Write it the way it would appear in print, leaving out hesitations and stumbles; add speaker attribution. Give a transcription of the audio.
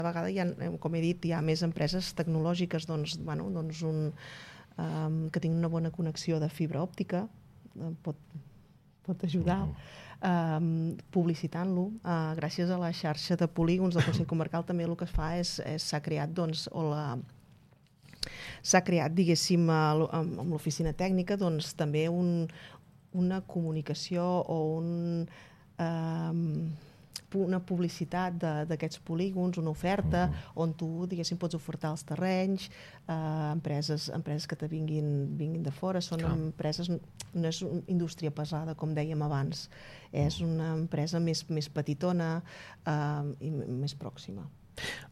Speaker 1: vegada, com he dit, hi ha més empreses tecnològiques que tinguin una bona connexió de fibra òptica, pot ajudar, publicitant-lo. Gràcies a la xarxa de polígons del Consell Comarcal també el que es fa és s'ha creat, diguéssim, amb l'oficina tècnica, doncs també una comunicació o una publicitat d'aquests polígons, una oferta on tu, diguéssim, pots ofertar els terrenys, empreses que te vinguin de fora. Són empreses, no és una indústria pesada, com dèiem abans, és una empresa més petitona i més pròxima.